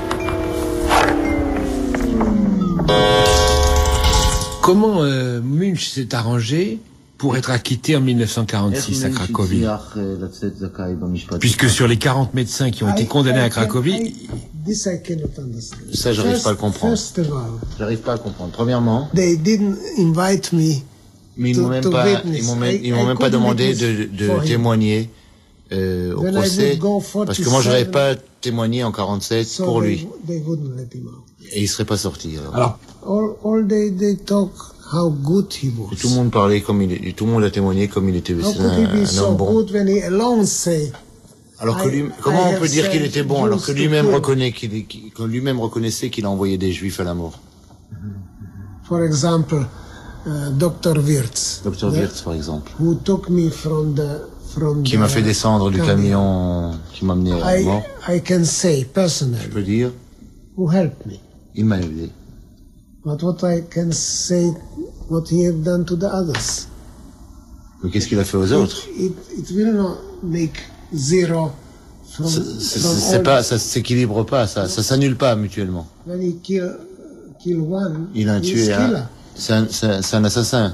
Comment euh, Münch s'est arrangé pour être acquitté en mille neuf cent quarante-six à Cracovie? Puisque sur les quarante médecins qui ont été condamnés à Cracovie... Ça, j'arrive pas à le comprendre. J'arrive pas à le comprendre. Premièrement... They didn't invite me. Mais ils m'ont même pas, ils m'ont même, ils m'ont même pas demandé de, de témoigner euh, au procès, parce que moi j'aurais pas témoigné en quarante-sept pour lui. Et il serait pas sorti. Alors. All, all they, they talk how good he was. Et tout le monde parlait comme il, tout le monde a témoigné comme il était un, un homme bon. Alors que lui, comment on peut dire qu'il était bon alors que lui-même reconnaît qu'il, que lui-même reconnaissait qu'il a envoyé des Juifs à la mort. For example. Uh, docteur Wirtz. docteur Wirtz, par exemple. Who took me from the, from qui m'a fait descendre du camion, qui m'a amené à la mort. I can say personally. Je peux dire. Who helped me. Il m'a aidé. But what I can say, what he had done to the others. Mais qu'est-ce qu'il a fait aux autres? It, it, it will not make zero. From, c'est, from c'est pas, ça s'équilibre pas, ça, ça s'annule pas mutuellement. When he kill, kill one, il a tué un. C'est un, c'est, c'est un assassin.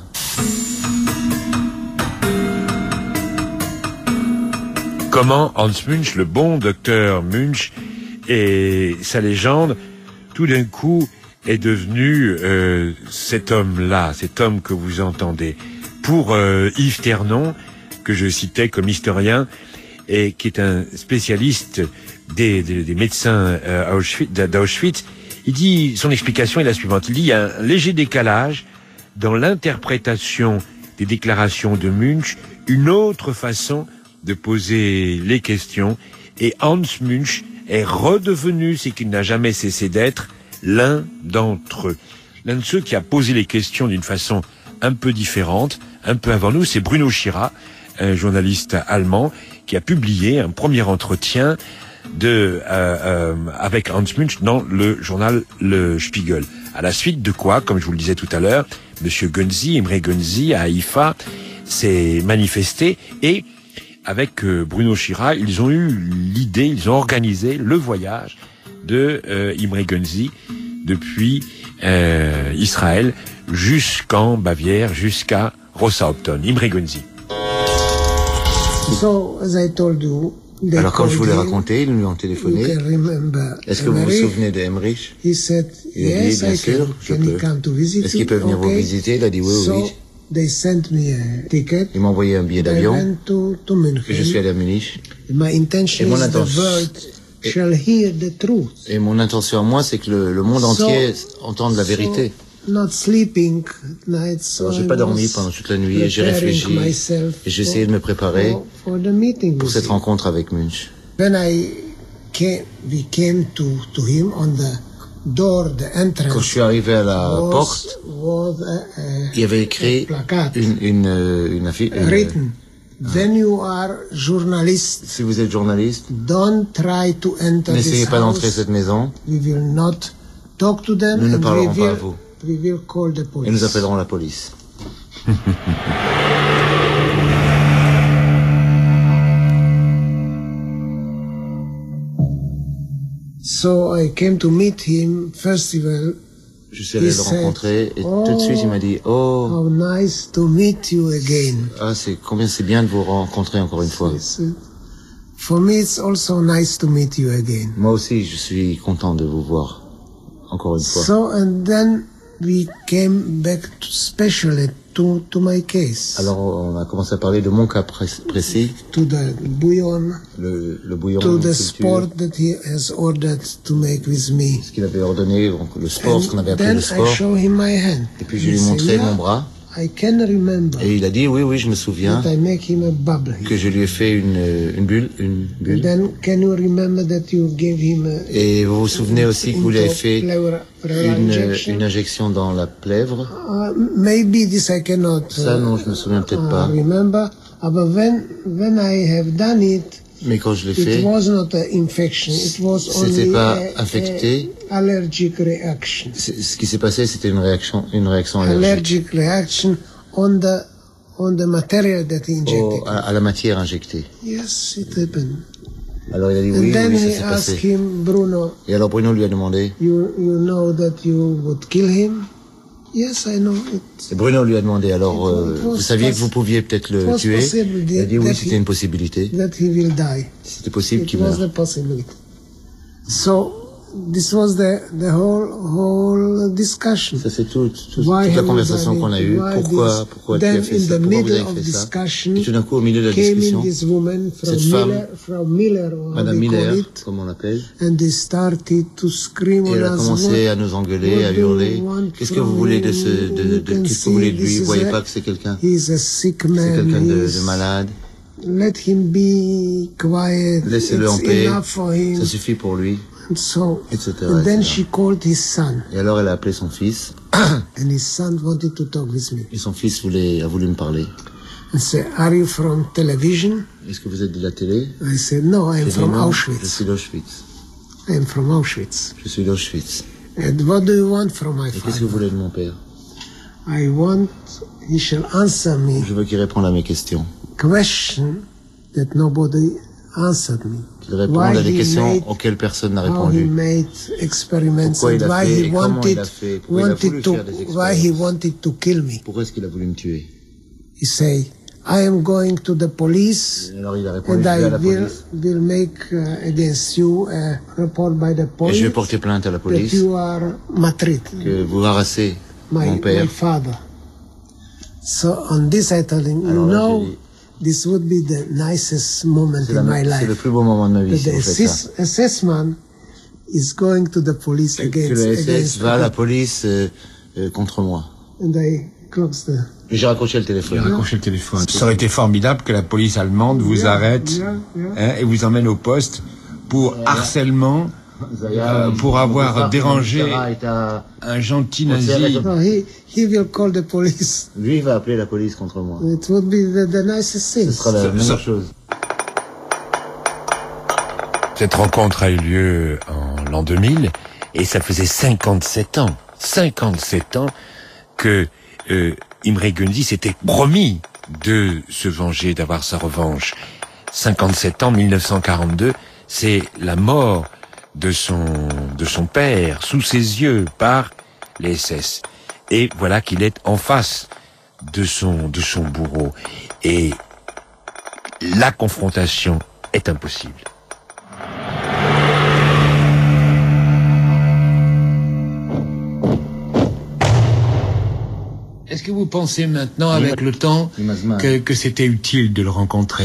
Comment Hans Münch, le bon docteur Münch, et sa légende, tout d'un coup, est devenu euh, cet homme-là, cet homme que vous entendez. Pour euh, Yves Ternon, que je citais comme historien, et qui est un spécialiste des, des, des médecins euh, Auschwitz, d'Auschwitz, il dit, son explication est la suivante. Il dit, il y a un léger décalage dans l'interprétation des déclarations de Münch, une autre façon de poser les questions, et Hans Münch est redevenu, c'est qu'il n'a jamais cessé d'être, l'un d'entre eux. L'un de ceux qui a posé les questions d'une façon un peu différente, un peu avant nous, c'est Bruno Schirra, un journaliste allemand, qui a publié un premier entretien de euh, euh, avec Hans Münch dans le journal Le Spiegel. À la suite de quoi, comme je vous le disais tout à l'heure, Monsieur Gönczi, Imre Gönczi à Haïfa s'est manifesté et avec euh, Bruno Schirra, ils ont eu l'idée, ils ont organisé le voyage de euh, Imre Gönczi depuis euh, Israël jusqu'en Bavière, jusqu'à Rosshaupton. Imre Gönczi. So, as I told you, alors, comme je vous l'ai raconté, ils lui ont téléphoné. Est-ce que vous vous souvenez d'Emmerich? Il a dit, bien sûr, je peux. Est-ce qu'il peut venir vous visiter? Il a dit oui, oui. Ils m'ont envoyé un billet d'avion. Et je suis allé à Munich. Et mon intention, et mon intention à moi, c'est que le, le monde entier entende la vérité. Not sleeping night, so Alors, j'ai pas dormi pendant toute la nuit et j'ai réfléchi et j'ai essayé de me préparer for, for pour cette rencontre avec Münch. When I came, we came to, to him on the door, the entrance. Quand je suis arrivé à la was, porte, was a, a, il y avait écrit une, une, une affiche. Written. Then you are journalist. Si vous êtes journaliste, don't try to enter n'essayez this pas house. d'entrer cette maison. We will not talk to them. Nous ne and parlerons we pas will, à vous. We will call the police. Et nous appellerons la police. So I came to meet him. First of all, je suis allé le rencontrer et oh, tout de suite il m'a dit oh how nice to meet you again. Ah c'est combien c'est bien de vous rencontrer encore une fois. For me it's also nice to meet you again. Moi aussi je suis content de vous voir encore une fois. So and then we came back to specially to to my case. Alors on a commencé à parler de mon cas précis. To the bouillon. Le, le bouillon. To the sport that he has ordered to make with me. Ce qu'il avait ordonné, le sport, ce qu'on avait appelé le sport. I show him my hand. Et puis je lui ai montré mon bras. I can remember. Et il a dit, oui, oui, je me souviens that I make him a bubble. que je lui ai fait une, une bulle, une bulle. And then, can you remember that you gave him a, Et vous vous souvenez aussi que vous lui avez fait une, une injection dans la plèvre? Uh, maybe this I cannot. Uh, Ça, non, je me souviens peut-être pas. Uh, remember, but when when I have done it, mais quand je l'ai fait, it was not an infection. It was c'était only pas a, infecté. A allergic reaction. Ce qui s'est passé, c'était une réaction, une réaction allergique. Allergic reaction on the on the material that he injected. Oh, à, à la matière injectée. Yes, it happened. Alors il a dit oui, oui, ça s'est passé. Him, Bruno, et alors Bruno lui a demandé. You you know that you would kill him? Yes, I know it. Et Bruno lui a demandé, alors, euh, vous saviez que vous pouviez peut-être le tuer? Il a dit oui, c'était une possibilité. C'était possible qu'il meure. So, this was the, the whole, whole discussion. Ça c'est tout, tout, toute la conversation qu'on a eue. Pourquoi, pourquoi tu as fait ça? Pourquoi vous avez fait ça? Et tout d'un coup, au milieu de la discussion, cette femme, Madame Miller, comme on l'appelle, et elle a commencé à nous engueuler, à hurler. Qu'est-ce que vous voulez de ce, de, de, qu'est-ce que vous voulez de lui? Vous voyez pas que c'est quelqu'un, c'est quelqu'un de, de malade. Let him be quiet. Laissez-le en paix. Ça suffit pour lui. So, et cetera, and then et cetera. she called his son. Et alors elle a appelé son fils. And his son wanted to talk with me. Et son fils voulait, a voulu me parler. And said, "Are you from television?" Est-ce que vous êtes de la télé? I said, "No, I am from non, Auschwitz." Je suis d'Auschwitz. I am from Auschwitz. Je suis d'Auschwitz. And what do you want from my et father? Qu'est-ce que vous voulez de mon père? I want he shall answer me. Je veux qu'il réponde à mes questions. Question that nobody answered me. Qu'il réponde why à des questions made, auxquelles personne n'a répondu. Pourquoi il a fait, comment il a fait, pourquoi il a voulu to, faire des why he wanted to kill me. Pourquoi est-ce qu'il a voulu me tuer? He say, I am going to the police. Et alors il a répondu, and je vais I à la will, police. will make uh, against you a report by the police. Et je vais porter plainte à la police. That you are maltraité. Que vous harassez my, mon père. My father. So on this I told him, you know, this would be the nicest moment in my life. C'est le plus beau moment de ma vie, si vous faites ça. The S S man is going to the police against, que le S S va à la police euh, euh, contre moi. And I closed the... Et j'ai raccroché le téléphone. J'ai raccroché le téléphone. Ça aurait été formidable que la police allemande vous yeah, arrête yeah, yeah. Hein, et vous emmène au poste pour yeah. harcèlement, euh, pour avoir dérangé un gentil nazi. No, he, he will call the police. Lui, il va appeler la police contre moi. It would be the, the nicest thing. Ce sera la meilleure chose. Cette rencontre a eu lieu en l'an deux mille et ça faisait cinquante-sept ans, cinquante-sept ans que euh, Imre Gündis s'était promis de se venger, d'avoir sa revanche. cinquante-sept ans, mille neuf cent quarante-deux, c'est la mort de son de son père sous ses yeux par les S S. Et voilà qu'il est en face de son de son bourreau et la confrontation est impossible. Est-ce que vous pensez maintenant, avec le temps, que, que c'était utile de le rencontrer?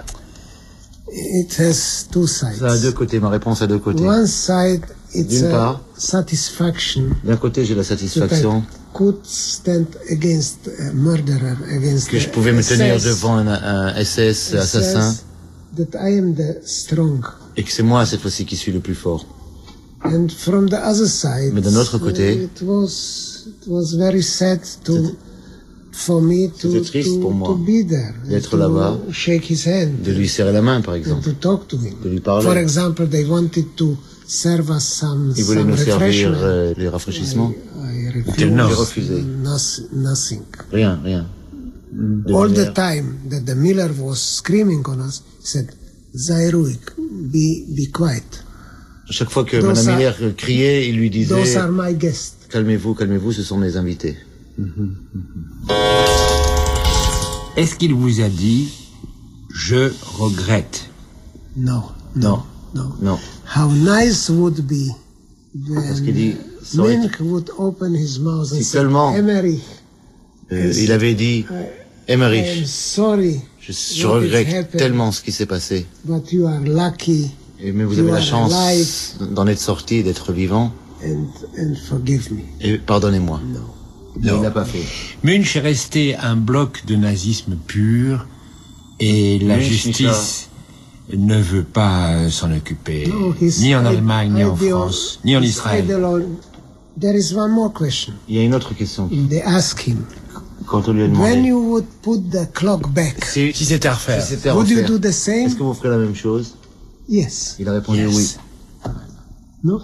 It has two sides. Ça a deux côtés, ma réponse a deux côtés. One side, it's D'une part, satisfaction. D'un côté, j'ai la satisfaction could stand against a murderer, against que je pouvais me tenir S S, devant un, un S S assassin that I am the strong. Et que c'est moi cette fois-ci qui suis le plus fort. And from the other side, mais d'un autre côté, it was, it was very sad to for me to, triste to, pour moi to be there, d'être là-bas, shake his hand, de lui serrer la main par exemple, to talk to him. De lui parler. For example, they wanted to serve us some, Ils voulaient some nous servir euh, les rafraîchissements. I, I J'ai refusé. Nothing. Rien, rien. De All manière. The time that the Miller was screaming on us, he said, "Sei ruhig, be be quiet." Chaque fois que Those Madame Miller are, criait, il lui disait, Those are my guests. Calmez-vous, calmez-vous, ce sont mes invités. Est-ce qu'il vous a dit, je regrette? No, no, no, no. How nice would be Parce qu'il dit, Mink would open his mouth si and seulement say, Emery, euh, il avait dit, Emery, sorry, je, je regrette tellement ce qui s'est passé. But you are lucky. Et mais vous avez la chance d'en être sorti, d'être vivant. And, and forgive me. Et pardonnez-moi. No. Non. Il l'a pas fait. Munch est resté un bloc de nazisme pur et la Munch justice ne veut pas s'en occuper, no, ni en Allemagne, ni en France, ni en Israël. There is one more question. Il y a une autre question. They ask him. Quand on lui a demandé. When you would put the clock back. Si, si c'était à refaire. Si c'était à would refaire. you do the same? Est-ce que vous ferez la même chose? Yes. Il a répondu yes. oui. Non.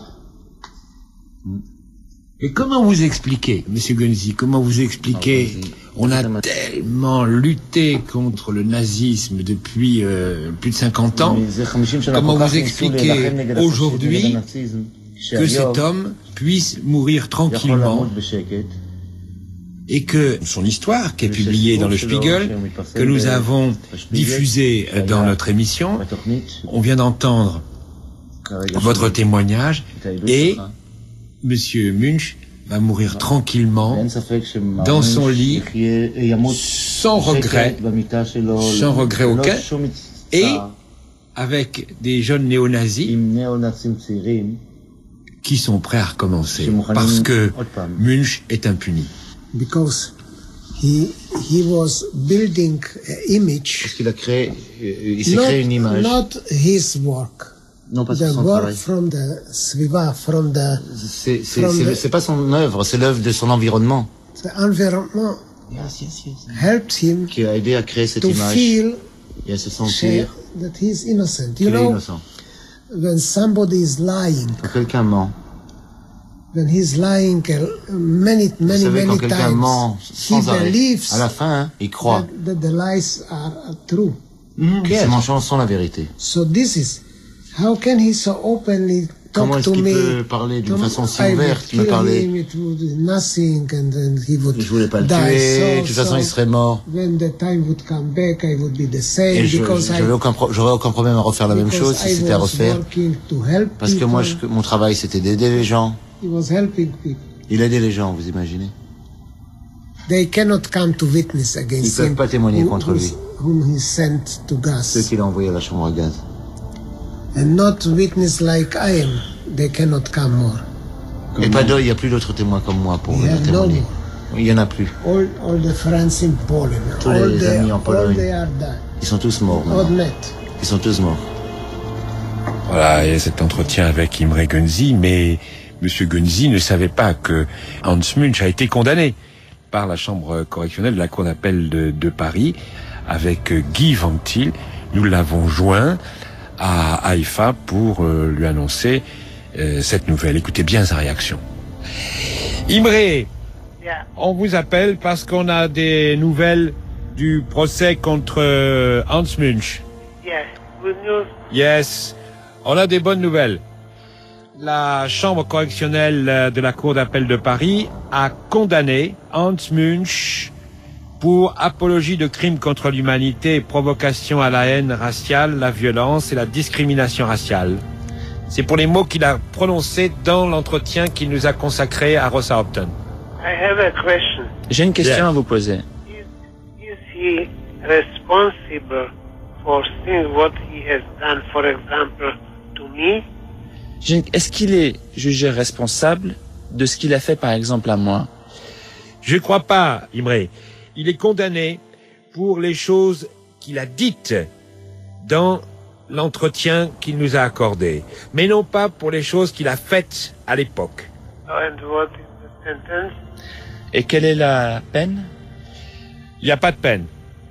Et comment vous expliquez, Monsieur Gunzi, comment vous expliquez, ah, on a tellement lutté contre le nazisme depuis euh, plus de cinquante ans, comment vous expliquez aujourd'hui que cet homme puisse mourir tranquillement et que son histoire, qui est publiée dans le Spiegel, que nous avons diffusée dans notre émission, on vient d'entendre votre témoignage et Monsieur Munch va mourir tranquillement dans son lit, sans regret, sans regret aucun, et avec des jeunes néo-nazis qui sont prêts à recommencer, parce que Munch est impuni. Because he he was building an image. Parce qu'il a créé, il s'est créé une image. Not his work. Non, pas the son work travail. From the sviva, from the. C'est c'est c'est c'est pas son œuvre, c'est l'œuvre de son environnement. The environment yes, yes, yes. helped him. Qui a aidé à créer cette to image. Feel et à se sentir. That he is innocent. You qu'il know, est innocent. When somebody is lying. Quand quelqu'un ment. When he's lying many, many, savez, many quand times, ment sans he arrêt, believes à la fin, hein, il croit that, that the lies are, are true. Mm, que yes. Ces mensonges sont la vérité. So this is how can he so openly talk Comment est-ce to qu'il me? peut parler d'une façon si ouverte, me parler? Nothing, and then he would je voulais pas le die. tuer. So, de toute façon, so il serait mort. When the time would come back, I would be the same. Et je, because j'avais aucun pro, j'aurais aucun problème à refaire la même chose si c'était à refaire. Parce que moi, je, mon travail, c'était d'aider les gens. He was helping people. Il aidait les gens, vous imaginez? They cannot come to witness against Ils ne peuvent pas témoigner who, contre lui. Whom he sent to gas. Ceux qu'il a envoyés à la chambre à gaz. And not witness like I am. They cannot come more. Et pas d'autres, il n'y a plus d'autres témoins comme moi pour yeah, témoigner. No il n'y en a plus. All, all the friends in Poland. Tous all les they, amis en Pologne. They are dead. Ils sont tous morts. Ils sont tous morts. Voilà, et cet entretien avec Imre Gunzi, mais Monsieur Gunzi ne savait pas que Hans Munch a été condamné par la chambre correctionnelle de la Cour d'appel de, de Paris avec Guy Van Til. Nous l'avons joint à Haïfa pour euh, lui annoncer euh, cette nouvelle. Écoutez bien sa réaction. Imre, yeah. On vous appelle parce qu'on a des nouvelles du procès contre euh, Hans Munch. Yes, good news. Yes, on a des bonnes nouvelles. La chambre correctionnelle de la Cour d'appel de Paris a condamné Hans Munch pour apologie de crimes contre l'humanité et provocation à la haine raciale, la violence et la discrimination raciale. C'est pour les mots qu'il a prononcés dans l'entretien qu'il nous a consacré à Rosa Hopton. I have a question. J'ai une question yeah. à vous poser. Is, is he responsible for things what he has done, for example, to me? Est-ce qu'il est jugé responsable de ce qu'il a fait, par exemple, à moi? Je ne crois pas, Imre. Il est condamné pour les choses qu'il a dites dans l'entretien qu'il nous a accordé, mais non pas pour les choses qu'il a faites à l'époque. And what is the sentence? Et quelle est la peine? Il n'y a pas de peine.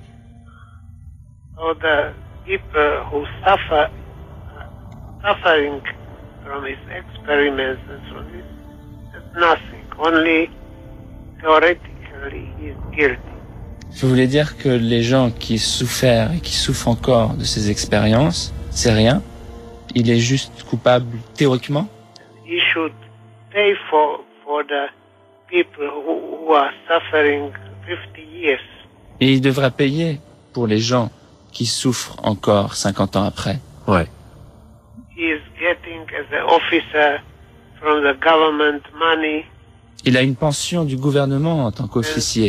So the people who suffer, suffering from his experiments and from this, that's nothing. Only theoretically he is guilty. Vous voulez dire que les gens qui souffrent et qui souffrent encore de ces expériences, c'est rien? Il est juste coupable théoriquement? He should pay for, for the people who, who are suffering fifty years. Et il devra payer pour les gens qui souffrent encore cinquante ans après. Ouais. He is getting as an officer from the government money. Il a une pension du gouvernement en tant qu'officier.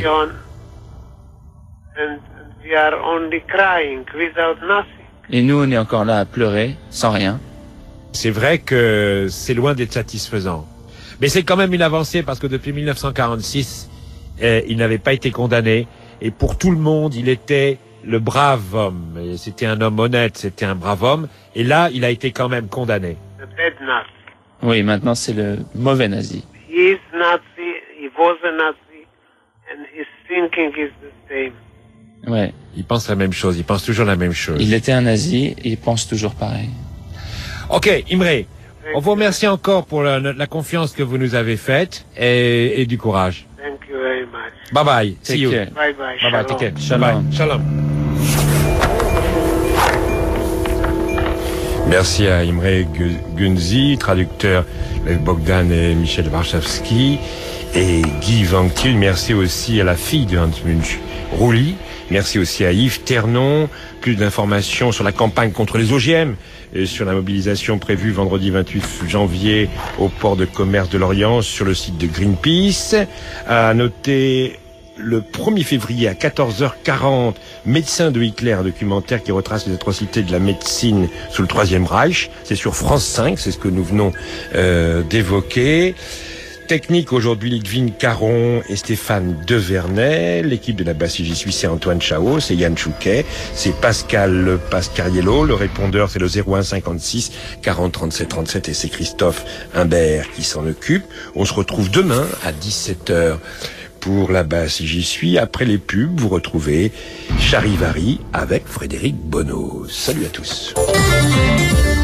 And we are only crying without nothing. Et nous, on est encore là à pleurer, sans rien. C'est vrai que c'est loin d'être satisfaisant. Mais c'est quand même une avancée parce que depuis mille neuf cent quarante-six, Et il n'avait pas été condamné. Et pour tout le monde, il était le brave homme. Et c'était un homme honnête, c'était un brave homme. Et là, il a été quand même condamné. The bad Nazi. Oui, maintenant c'est le mauvais nazi. He is Nazi, he was a Nazi, and his thinking is the same. Ouais. Il pense la même chose, il pense toujours la même chose. Il était un nazi, il pense toujours pareil. Ok, Imre, on vous remercie encore pour la, la confiance que vous nous avez faite et, et du courage. Thank you very much. Bye bye, see Take you. care. Bye bye. Bye bye, take care. Shalom. Bye. Shalom. Merci à Imre Gunzi, traducteur avec Bogdan et Michel Warszawski, et Guy Van Thiel. Merci aussi à la fille de Hans Munch, Rouli. Merci aussi à Yves Ternon. Plus d'informations sur la campagne contre les O G M et sur la mobilisation prévue vendredi vingt-huit janvier au port de commerce de Lorient sur le site de Greenpeace. À noter le premier février à quatorze heures quarante, Médecin de Hitler, un documentaire qui retrace les atrocités de la médecine sous le Troisième Reich. C'est sur France cinq, c'est ce que nous venons euh, d'évoquer. Technique aujourd'hui, Lidvine Caron et Stéphane Devernay. L'équipe de la Basse J'y suis, c'est Antoine Chao, c'est Yann Chouquet, c'est Pascal Pascariello. Le répondeur, c'est le zéro un cinquante-six quarante trente-sept trente-sept et c'est Christophe Imbert qui s'en occupe. On se retrouve demain à dix-sept heures pour la Basse J'y suis. Après les pubs, vous retrouvez Charivari avec Frédéric Bonneau. Salut à tous.